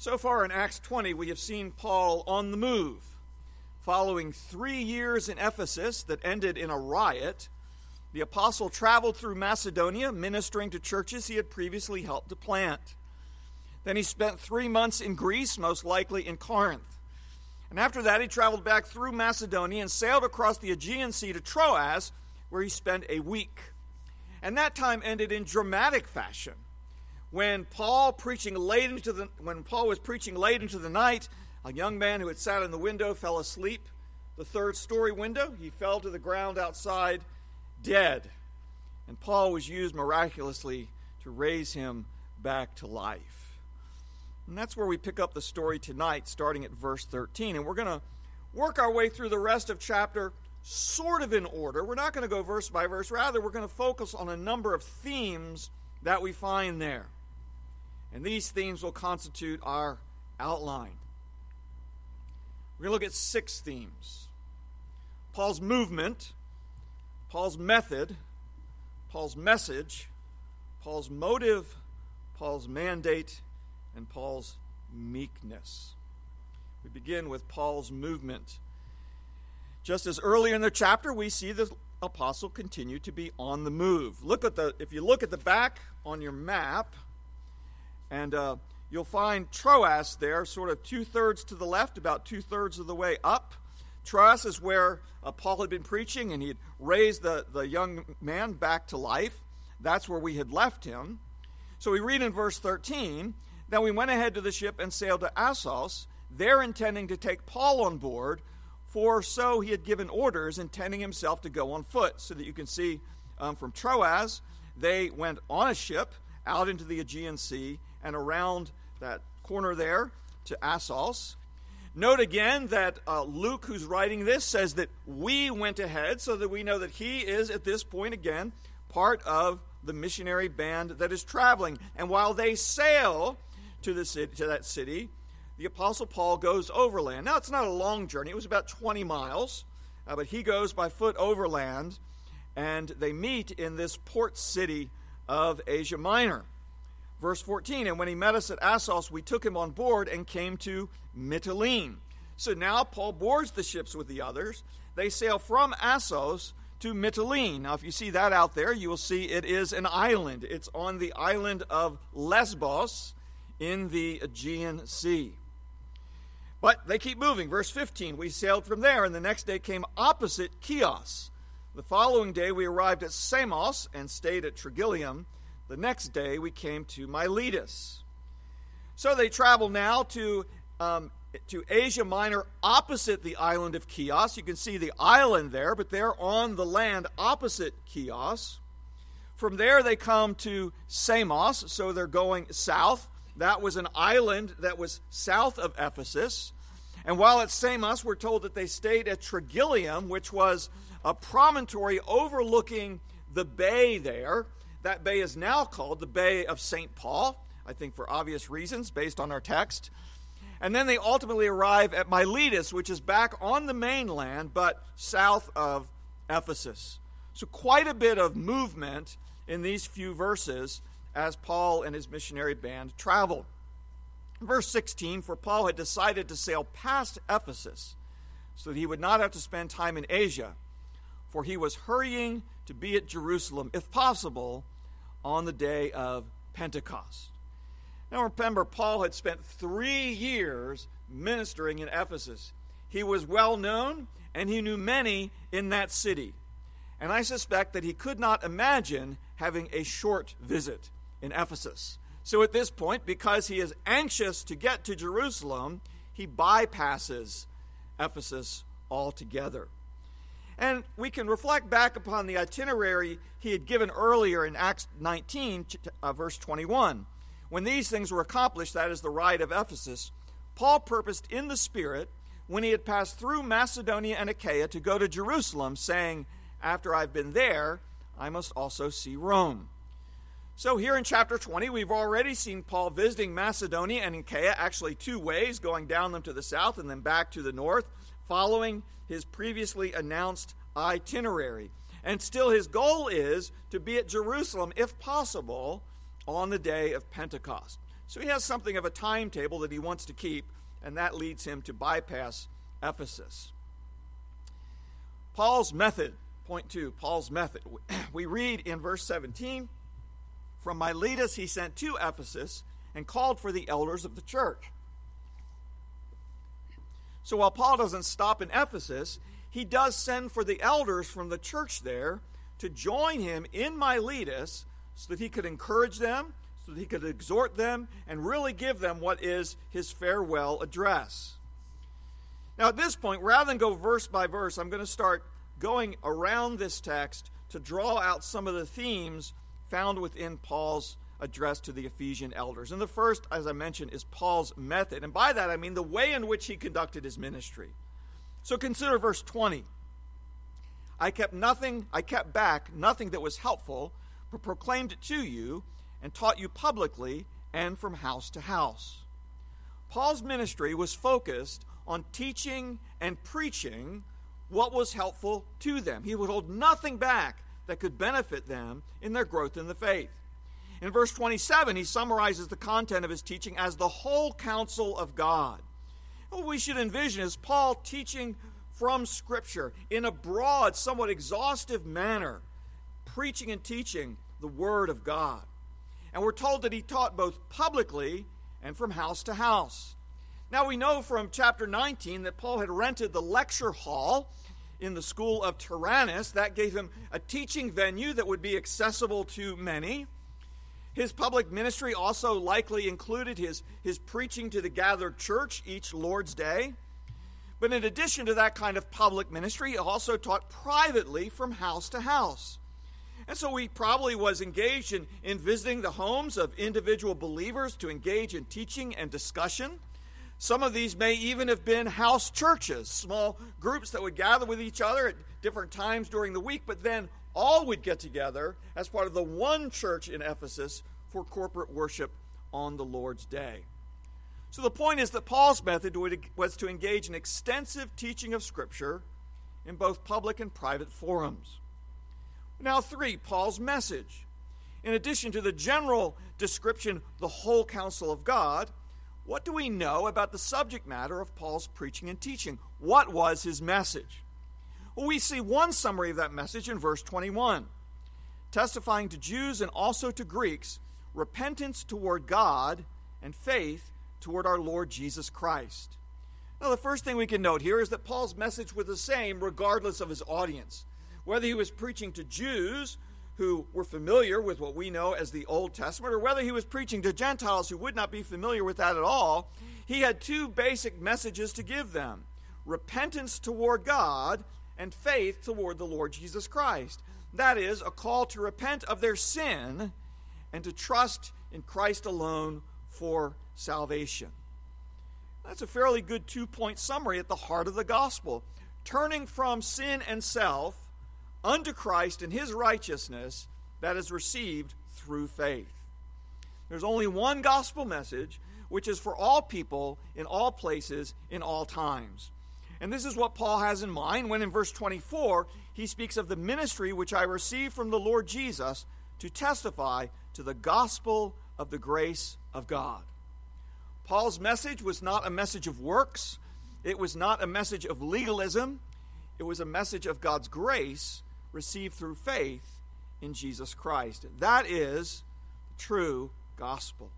So far in Acts 20, we have seen Paul on the move. Following 3 years in Ephesus that ended in a riot, the apostle traveled through Macedonia, ministering to churches he had previously helped to plant. Then he spent 3 months in Greece, most likely in Corinth. And after that, he traveled back through Macedonia and sailed across the Aegean Sea to Troas, where he spent a week. And that time ended in dramatic fashion. When Paul was preaching late into the night, a young man who had sat in the window fell asleep. The third-story window, he fell to the ground outside, dead. And Paul was used miraculously to raise him back to life. And that's where we pick up the story tonight, starting at verse 13. And we're going to work our way through the rest of chapter sort of in order. We're not going to go verse by verse. Rather, we're going to focus on a number of themes that we find there. And these themes will constitute our outline. We're going to look at 6 themes: Paul's movement, Paul's method, Paul's message, Paul's motive, Paul's mandate, and Paul's meekness. We begin with Paul's movement. Just as earlier in the chapter, we see the apostle continue to be on the move. If you look at the back on your map, and you'll find Troas there, sort of 2/3 to the left, about 2/3 of the way up. Troas is where Paul had been preaching, and he had raised the young man back to life. That's where we had left him. So we read in verse 13, "Then we went ahead to the ship and sailed to Assos, there intending to take Paul on board, for so he had given orders, intending himself to go on foot." So that you can see from Troas, they went on a ship out into the Aegean Sea and around that corner there to Assos. Note again that Luke, who's writing this, says that we went ahead, so that we know that he is, at this point again, part of the missionary band that is traveling. And while they sail to that city, the Apostle Paul goes overland. Now, it's not a long journey. It was about 20 miles, but he goes by foot overland, and they meet in this port city of Asia Minor. Verse 14, "And when he met us at Assos, we took him on board and came to Mytilene." So now Paul boards the ships with the others. They sail from Assos to Mytilene. Now, if you see that out there, you will see it is an island. It's on the island of Lesbos in the Aegean Sea. But they keep moving. Verse 15, "We sailed from there, and the next day came opposite Chios. The following day we arrived at Samos and stayed at Trogyllium. The next day we came to Miletus." So they travel now to Asia Minor opposite the island of Chios. You can see the island there, but they're on the land opposite Chios. From there they come to Samos, so they're going south. That was an island that was south of Ephesus. And while at Samos, we're told that they stayed at Trogyllium, which was a promontory overlooking the bay there. That bay is now called the Bay of St. Paul, I think for obvious reasons, based on our text. And then they ultimately arrive at Miletus, which is back on the mainland, but south of Ephesus. So quite a bit of movement in these few verses as Paul and his missionary band traveled. Verse 16, "For Paul had decided to sail past Ephesus, so that he would not have to spend time in Asia, for he was hurrying to be at Jerusalem, if possible, on the day of Pentecost." Now remember, Paul had spent 3 years ministering in Ephesus. He was well known, and he knew many in that city. And I suspect that he could not imagine having a short visit in Ephesus. So at this point, because he is anxious to get to Jerusalem, he bypasses Ephesus altogether. And we can reflect back upon the itinerary he had given earlier in Acts 19, verse 21. When these things were accomplished, that is the ride of Ephesus, Paul purposed in the Spirit, when he had passed through Macedonia and Achaia, to go to Jerusalem, saying, "After I've been there, I must also see Rome." So here in chapter 20, we've already seen Paul visiting Macedonia and Achaia, actually 2 ways, going down them to the south and then back to the north, following his previously announced itinerary. And still his goal is to be at Jerusalem, if possible, on the day of Pentecost. So he has something of a timetable that he wants to keep, and that leads him to bypass Ephesus. Paul's method, point 2, Paul's method. We read in verse 17, "From Miletus he sent to Ephesus and called for the elders of the church." So while Paul doesn't stop in Ephesus, he does send for the elders from the church there to join him in Miletus so that he could encourage them, so that he could exhort them, and really give them what is his farewell address. Now at this point, rather than go verse by verse, I'm going to start going around this text to draw out some of the themes found within Paul's address to the Ephesian elders. And the first, as I mentioned, is Paul's method. And by that I mean the way in which he conducted his ministry. So consider verse 20. I kept back nothing that was helpful, but proclaimed it to you and taught you publicly and from house to house. Paul's ministry was focused on teaching and preaching what was helpful to them. He would hold nothing back that could benefit them in their growth in the faith. In verse 27, he summarizes the content of his teaching as the whole counsel of God. What we should envision is Paul teaching from Scripture in a broad, somewhat exhaustive manner, preaching and teaching the Word of God. And we're told that he taught both publicly and from house to house. Now we know from chapter 19 that Paul had rented the lecture hall in the school of Tyrannus. That gave him a teaching venue that would be accessible to many. His public ministry also likely included his preaching to the gathered church each Lord's Day. But in addition to that kind of public ministry, he also taught privately from house to house. And so he probably was engaged in visiting the homes of individual believers to engage in teaching and discussion. Some of these may even have been house churches, small groups that would gather with each other at different times during the week, but then all would get together as part of the one church in Ephesus for corporate worship on the Lord's Day. So the point is that Paul's method was to engage in extensive teaching of Scripture in both public and private forums. Now 3, Paul's message. In addition to the general description, the whole counsel of God, what do we know about the subject matter of Paul's preaching and teaching? What was his message? Well, we see one summary of that message in verse 21. Testifying to Jews and also to Greeks, repentance toward God and faith toward our Lord Jesus Christ. Now, the first thing we can note here is that Paul's message was the same regardless of his audience. Whether he was preaching to Jews who were familiar with what we know as the Old Testament, or whether he was preaching to Gentiles who would not be familiar with that at all, he had two basic messages to give them: repentance toward God and faith toward the Lord Jesus Christ. That is, a call to repent of their sin and to trust in Christ alone for salvation. That's a fairly good two-point summary at the heart of the gospel. Turning from sin and self unto Christ and his righteousness that is received through faith. There's only one gospel message, which is for all people, in all places, in all times. And this is what Paul has in mind when in verse 24 he speaks of the ministry which I received from the Lord Jesus to testify to the gospel of the grace of God. Paul's message was not a message of works. It was not a message of legalism. It was a message of God's grace received through faith in Jesus Christ. That is the true gospel.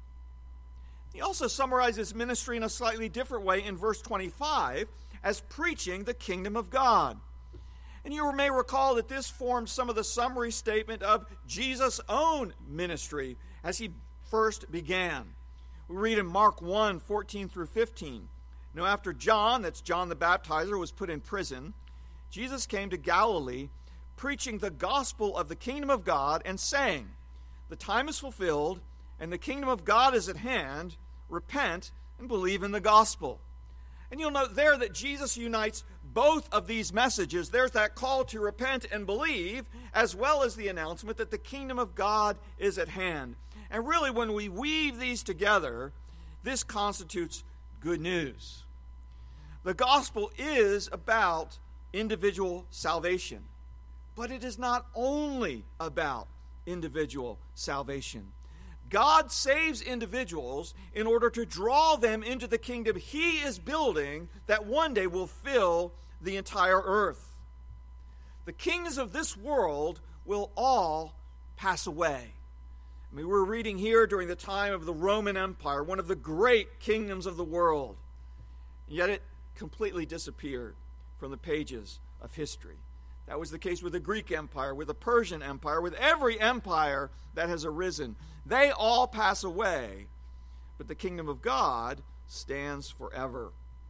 He also summarizes ministry in a slightly different way in verse 25 as preaching the kingdom of God. And you may recall that this forms some of the summary statement of Jesus' own ministry as he first began. We read in Mark 1, 14 through 15. Now after John, that's John the Baptizer, was put in prison, Jesus came to Galilee, preaching the gospel of the kingdom of God and saying, the time is fulfilled and the kingdom of God is at hand. Repent and believe in the gospel. And you'll note there that Jesus unites both of these messages. There's that call to repent and believe, as well as the announcement that the kingdom of God is at hand. And really, when we weave these together, this constitutes good news. The gospel is about individual salvation, but it is not only about individual salvation. God saves individuals in order to draw them into the kingdom he is building that one day will fill the entire earth. The kings of this world will all pass away. I mean, we're reading here during the time of the Roman Empire, one of the great kingdoms of the world. Yet it completely disappeared from the pages of history. That was the case with the Greek Empire, with the Persian Empire, with every empire that has arisen. They all pass away, but the kingdom of God stands forever.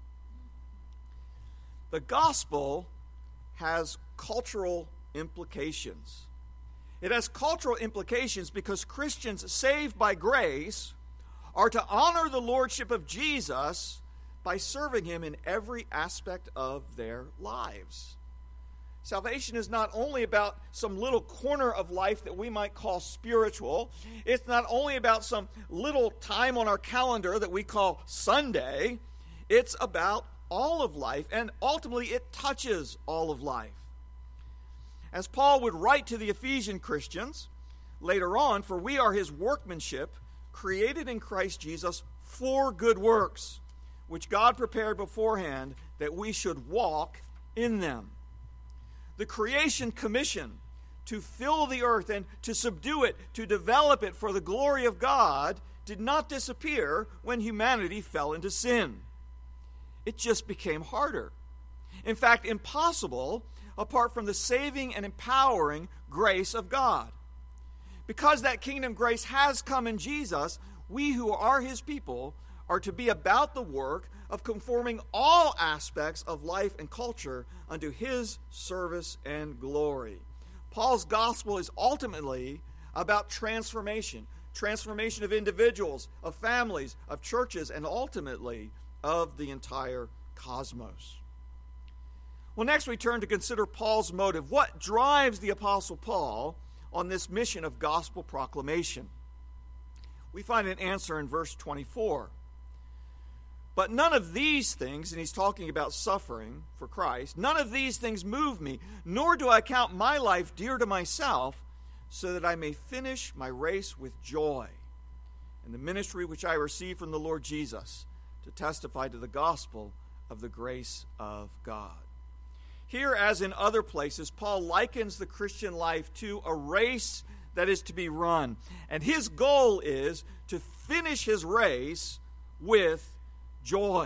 The gospel has cultural implications. It has cultural implications because Christians saved by grace are to honor the lordship of Jesus by serving him in every aspect of their lives. Salvation is not only about some little corner of life that we might call spiritual. It's not only about some little time on our calendar that we call Sunday. It's about all of life, and ultimately it touches all of life. As Paul would write to the Ephesian Christians later on, for we are his workmanship, created in Christ Jesus for good works, which God prepared beforehand that we should walk in them. The creation commission to fill the earth and to subdue it, to develop it for the glory of God, did not disappear when humanity fell into sin. It just became harder. In fact, impossible apart from the saving and empowering grace of God. Because that kingdom grace has come in Jesus, we who are his people are to be about the work of conforming all aspects of life and culture unto his service and glory. Paul's gospel is ultimately about transformation of individuals, of families, of churches, and ultimately of the entire cosmos. Well, next we turn to consider Paul's motive. What drives the Apostle Paul on this mission of gospel proclamation? We find an answer in verse 24. But none of these things, and he's talking about suffering for Christ, none of these things move me, nor do I count my life dear to myself, so that I may finish my race with joy, and the ministry which I received from the Lord Jesus, to testify to the gospel of the grace of God. Here, as in other places, Paul likens the Christian life to a race that is to be run. And his goal is to finish his race with joy.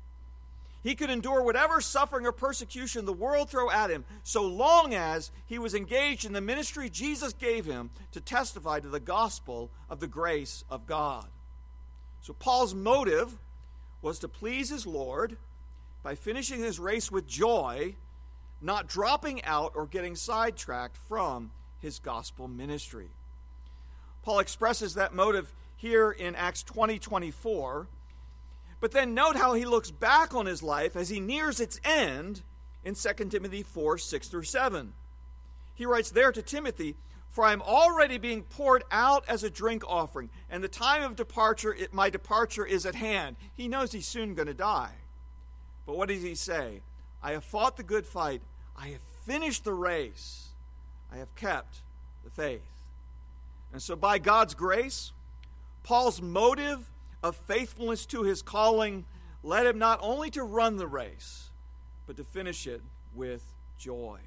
He could endure whatever suffering or persecution the world throw at him, so long as he was engaged in the ministry Jesus gave him to testify to the gospel of the grace of God. So Paul's motive was to please his Lord by finishing his race with joy, not dropping out or getting sidetracked from his gospel ministry. Paul expresses that motive here in Acts 20:24. But then note how he looks back on his life as he nears its end in 2 Timothy 4:6-7. He writes there to Timothy, "For I am already being poured out as a drink offering, and the time of departure, my departure is at hand." He knows he's soon going to die. But what does he say? "I have fought the good fight. I have finished the race. I have kept the faith." And so by God's grace, Paul's motive of faithfulness to his calling led him not only to run the race, but to finish it with joy.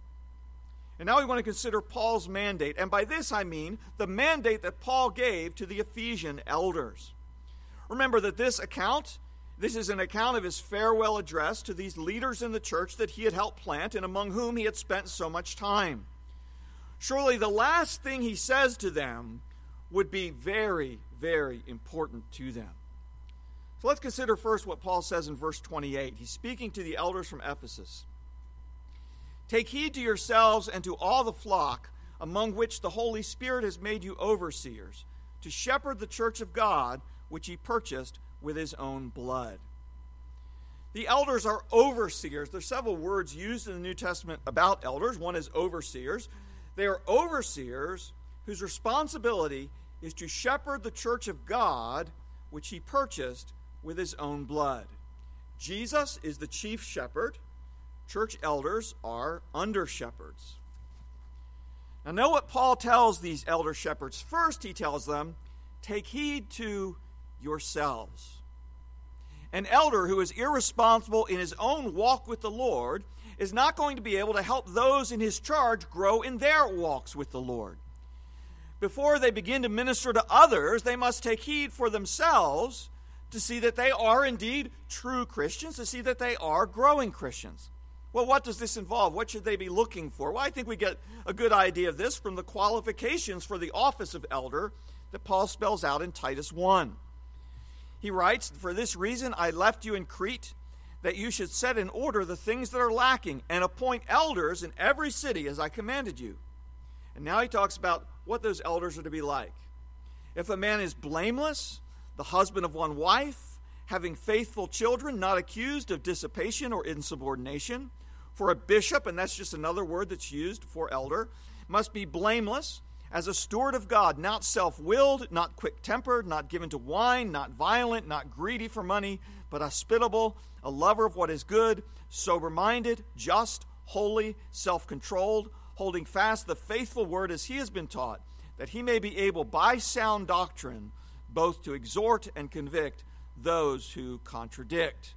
And now we want to consider Paul's mandate. And by this I mean the mandate that Paul gave to the Ephesian elders. Remember that this is an account of his farewell address to these leaders in the church that he had helped plant and among whom he had spent so much time. Surely the last thing he says to them would be very, very important to them. So let's consider first what Paul says in verse 28. He's speaking to the elders from Ephesus. "Take heed to yourselves and to all the flock among which the Holy Spirit has made you overseers, to shepherd the church of God, which he purchased with his own blood." The elders are overseers. There's several words used in the New Testament about elders. One is overseers. They are overseers whose responsibility is to shepherd the church of God, which he purchased with his own blood. Jesus is the chief shepherd. Church elders are under shepherds. Now know what Paul tells these elder shepherds. First, he tells them, take heed to yourselves. An elder who is irresponsible in his own walk with the Lord is not going to be able to help those in his charge grow in their walks with the Lord. Before they begin to minister to others, they must take heed for themselves to see that they are indeed true Christians, to see that they are growing Christians. Well, what does this involve? What should they be looking for? Well, I think we get a good idea of this from the qualifications for the office of elder that Paul spells out in Titus 1. He writes, "For this reason I left you in Crete, that you should set in order the things that are lacking, and appoint elders in every city as I commanded you." And now he talks about what those elders are to be like. If a man is blameless, the husband of one wife, having faithful children, not accused of dissipation or insubordination. For a bishop, and that's just another word that's used for elder, must be blameless, as a steward of God, not self-willed, not quick-tempered, not given to wine, not violent, not greedy for money, but hospitable, a lover of what is good, sober-minded, just, holy, self-controlled, holding fast the faithful word as he has been taught, that he may be able by sound doctrine both to exhort and convict those who contradict.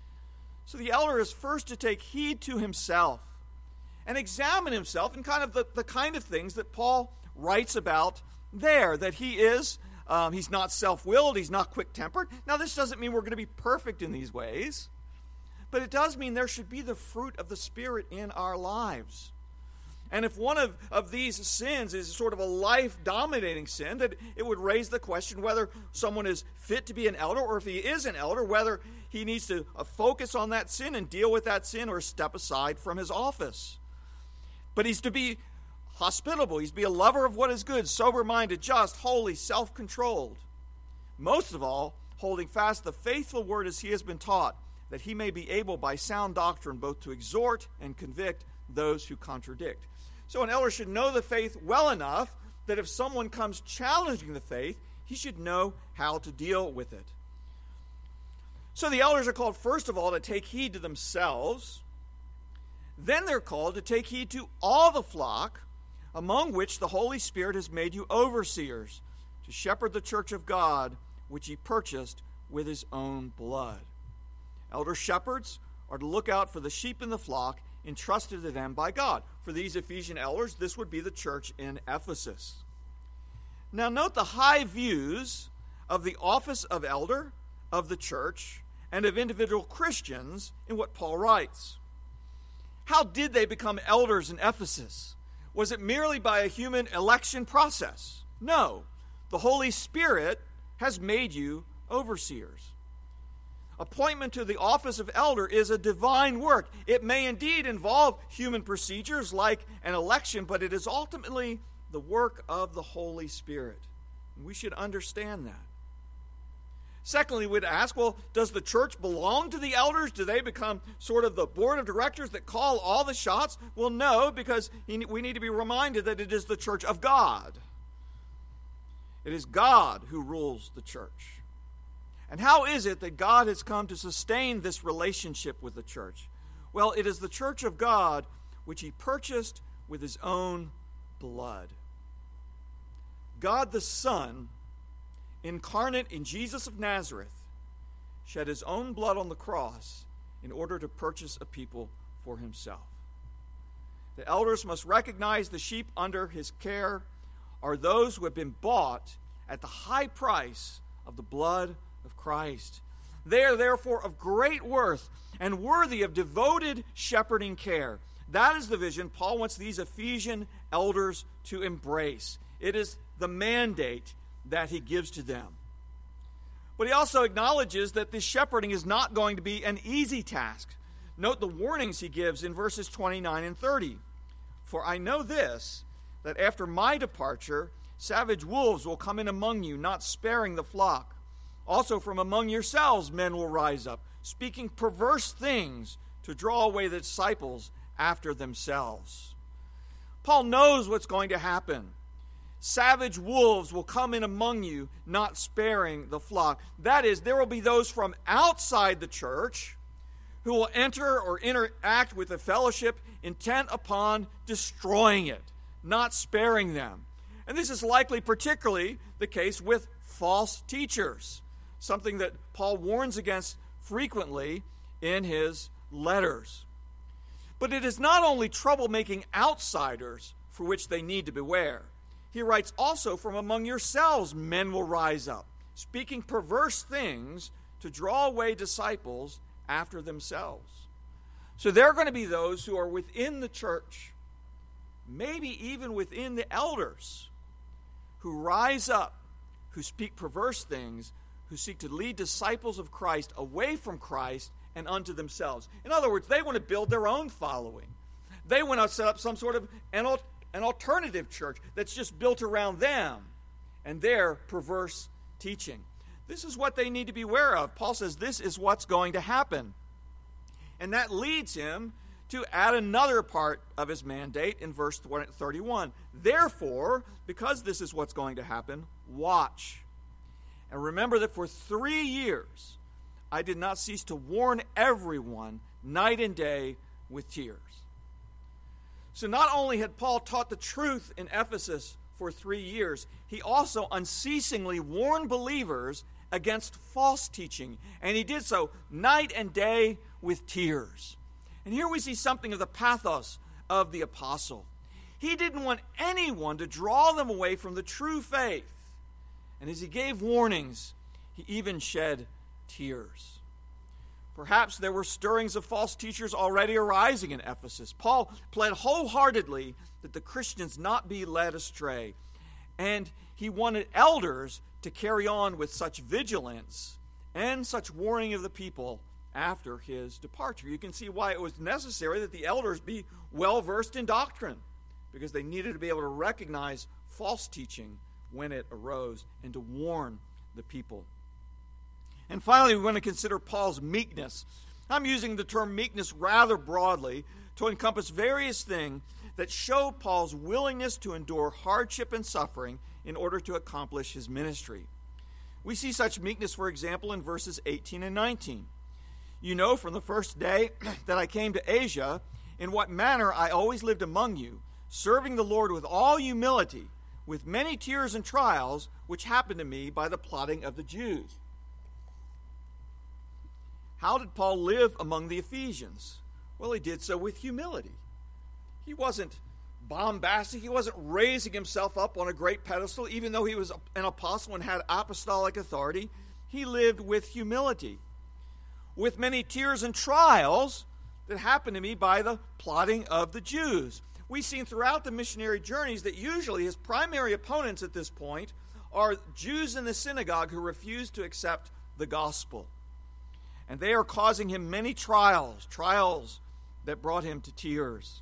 So the elder is first to take heed to himself and examine himself in kind of the kind of things that Paul writes about there, that he is, he's not self-willed, he's not quick-tempered. Now, this doesn't mean we're going to be perfect in these ways, but it does mean there should be the fruit of the Spirit in our lives. And if one of these sins is sort of a life-dominating sin, that it would raise the question whether someone is fit to be an elder, or if he is an elder, whether he needs to focus on that sin and deal with that sin or step aside from his office. But he's to be hospitable. He's to be a lover of what is good, sober-minded, just, holy, self-controlled. Most of all, holding fast the faithful word as he has been taught, that he may be able by sound doctrine both to exhort and convict those who contradict. So an elder should know the faith well enough that if someone comes challenging the faith, he should know how to deal with it. So the elders are called, first of all, to take heed to themselves. Then they're called to take heed to all the flock, among which the Holy Spirit has made you overseers, to shepherd the church of God, which he purchased with his own blood. Elder shepherds are to look out for the sheep in the flock entrusted to them by God. For these Ephesian elders, this would be the church in Ephesus. Now note the high views of the office of elder, of the church, and of individual Christians in what Paul writes. How did they become elders in Ephesus? Was it merely by a human election process? No. The Holy Spirit has made you overseers. Appointment to the office of elder is a divine work. It may indeed involve human procedures like an election, but it is ultimately the work of the Holy Spirit. We should understand that. Secondly, we'd ask, well, does the church belong to the elders? Do they become sort of the board of directors that call all the shots? Well, no, because we need to be reminded that it is the church of God. It is God who rules the church. And how is it that God has come to sustain this relationship with the church? Well, it is the church of God which he purchased with his own blood. God the Son, incarnate in Jesus of Nazareth, shed his own blood on the cross in order to purchase a people for himself. The elders must recognize the sheep under his care are those who have been bought at the high price of the blood of Christ. They are therefore of great worth and worthy of devoted shepherding care. That is the vision Paul wants these Ephesian elders to embrace. It is the mandate that he gives to them. But he also acknowledges that this shepherding is not going to be an easy task. Note the warnings he gives in verses 29 and 30. For I know this, that after my departure, savage wolves will come in among you, not sparing the flock. Also from among yourselves men will rise up, speaking perverse things to draw away the disciples after themselves. Paul knows what's going to happen. Savage wolves will come in among you, not sparing the flock. That is, there will be those from outside the church who will enter or interact with the fellowship intent upon destroying it, not sparing them. And this is likely particularly the case with false teachers, something that Paul warns against frequently in his letters. But it is not only troublemaking outsiders for which they need to beware. He writes, also from among yourselves men will rise up, speaking perverse things to draw away disciples after themselves. So there are going to be those who are within the church, maybe even within the elders, who rise up, who speak perverse things, who seek to lead disciples of Christ away from Christ and unto themselves. In other words, they want to build their own following. They want to set up some sort of an alternative church that's just built around them and their perverse teaching. This is what they need to be aware of. Paul says this is what's going to happen. And that leads him to add another part of his mandate in verse 31. Therefore, because this is what's going to happen, watch. And remember that for 3 years I did not cease to warn everyone night and day with tears. So not only had Paul taught the truth in Ephesus for 3 years, he also unceasingly warned believers against false teaching. And he did so night and day with tears. And here we see something of the pathos of the apostle. He didn't want anyone to draw them away from the true faith. And as he gave warnings, he even shed tears. Perhaps there were stirrings of false teachers already arising in Ephesus. Paul pled wholeheartedly that the Christians not be led astray. And he wanted elders to carry on with such vigilance and such warning of the people after his departure. You can see why it was necessary that the elders be well versed in doctrine, because they needed to be able to recognize false teaching when it arose and to warn the people. And finally, we want to consider Paul's meekness. I'm using the term meekness rather broadly to encompass various things that show Paul's willingness to endure hardship and suffering in order to accomplish his ministry. We see such meekness, for example, in verses 18 and 19. You know from the first day that I came to Asia, in what manner I always lived among you, serving the Lord with all humility, with many tears and trials, which happened to me by the plotting of the Jews. How did Paul live among the Ephesians? Well, he did so with humility. He wasn't bombastic. He wasn't raising himself up on a great pedestal, even though he was an apostle and had apostolic authority. He lived with humility. With many tears and trials that happened to me by the plotting of the Jews. We've seen throughout the missionary journeys that usually his primary opponents at this point are Jews in the synagogue who refuse to accept the gospel. And they are causing him many trials that brought him to tears.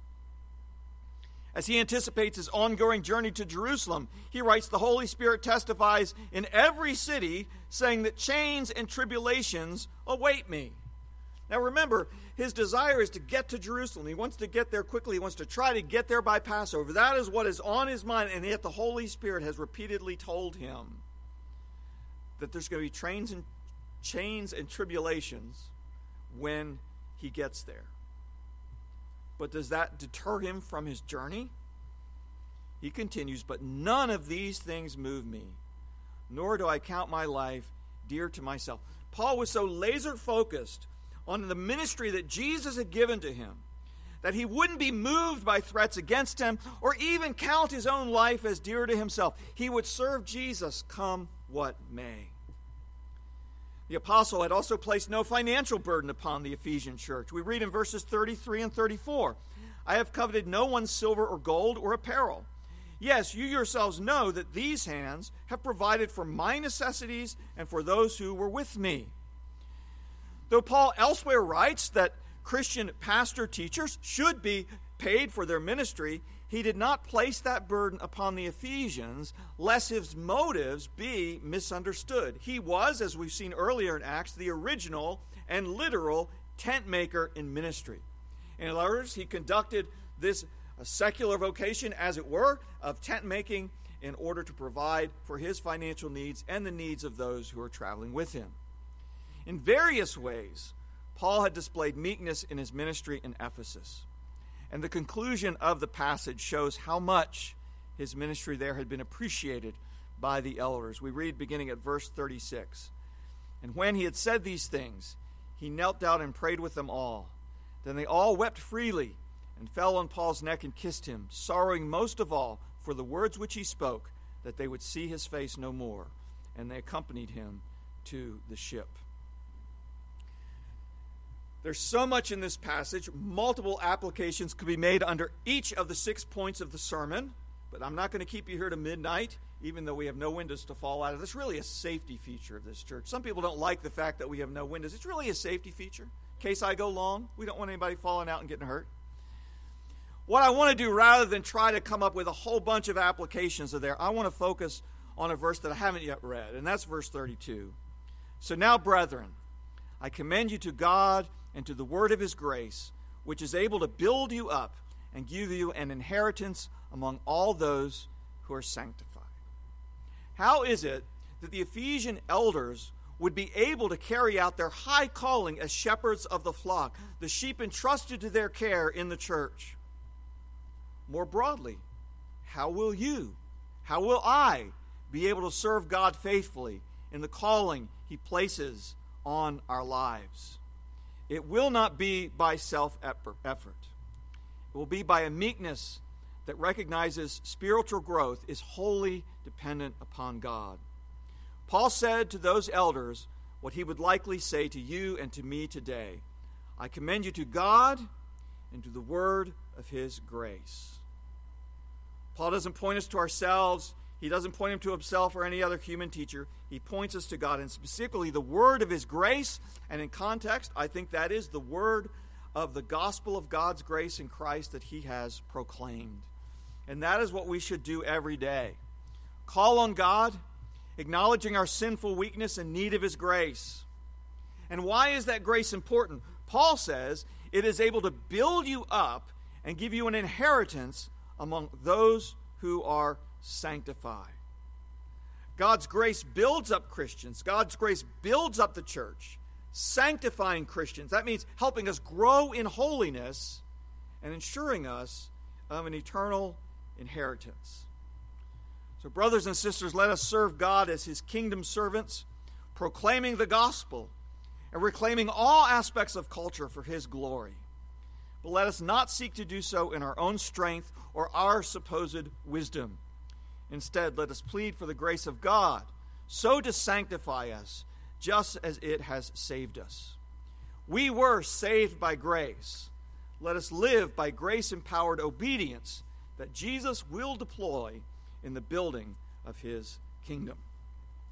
As he anticipates his ongoing journey to Jerusalem, he writes, the Holy Spirit testifies in every city, saying that chains and tribulations await me. Now remember, his desire is to get to Jerusalem. He wants to get there quickly. He wants to try to get there by Passover. That is what is on his mind, and yet the Holy Spirit has repeatedly told him that there's going to be chains and tribulations when he gets there. But does that deter him from his journey? He continues, but none of these things move me, nor do I count my life dear to myself. Paul was so laser focused on the ministry that Jesus had given to him that he wouldn't be moved by threats against him or even count his own life as dear to himself. He would serve Jesus come what may. The apostle had also placed no financial burden upon the Ephesian church. We read in verses 33 and 34, I have coveted no one's silver or gold or apparel. Yes, you yourselves know that these hands have provided for my necessities and for those who were with me. Though Paul elsewhere writes that Christian pastor teachers should be paid for their ministry, he did not place that burden upon the Ephesians, lest his motives be misunderstood. He was, as we've seen earlier in Acts, the original and literal tent maker in ministry. In other words, he conducted this secular vocation, as it were, of tent making in order to provide for his financial needs and the needs of those who are traveling with him. In various ways, Paul had displayed meekness in his ministry in Ephesus. And the conclusion of the passage shows how much his ministry there had been appreciated by the elders. We read beginning at verse 36. And when he had said these things, he knelt down and prayed with them all. Then they all wept freely and fell on Paul's neck and kissed him, sorrowing most of all for the words which he spoke, that they would see his face no more. And they accompanied him to the ship. There's so much in this passage. Multiple applications could be made under each of the 6 points of the sermon, but I'm not going to keep you here to midnight, even though we have no windows to fall out of. It's really a safety feature of this church. Some people don't like the fact that we have no windows. It's really a safety feature. In case I go long, we don't want anybody falling out and getting hurt. What I want to do, rather than try to come up with a whole bunch of applications of there, I want to focus on a verse that I haven't yet read, and that's verse 32. So now, brethren, I commend you to God and to the word of his grace, which is able to build you up and give you an inheritance among all those who are sanctified. How is it that the Ephesian elders would be able to carry out their high calling as shepherds of the flock, the sheep entrusted to their care in the church? More broadly, how will I be able to serve God faithfully in the calling he places on our lives? It will not be by self-effort. It will be by a meekness that recognizes spiritual growth is wholly dependent upon God. Paul said to those elders what he would likely say to you and to me today. I commend you to God and to the word of his grace. Paul doesn't point us to ourselves. He doesn't point him to himself or any other human teacher. He points us to God, and specifically the word of his grace. And in context, I think that is the word of the gospel of God's grace in Christ that he has proclaimed. And that is what we should do every day. Call on God, acknowledging our sinful weakness and need of his grace. And why is that grace important? Paul says it is able to build you up and give you an inheritance among those who are sanctified. God's grace builds up Christians. God's grace builds up the church, sanctifying Christians. That means helping us grow in holiness and ensuring us of an eternal inheritance. So, brothers and sisters, let us serve God as his kingdom servants, proclaiming the gospel and reclaiming all aspects of culture for his glory. But let us not seek to do so in our own strength or our supposed wisdom. Instead, let us plead for the grace of God so to sanctify us, just as it has saved us. We were saved by grace. Let us live by grace-empowered obedience that Jesus will deploy in the building of his kingdom.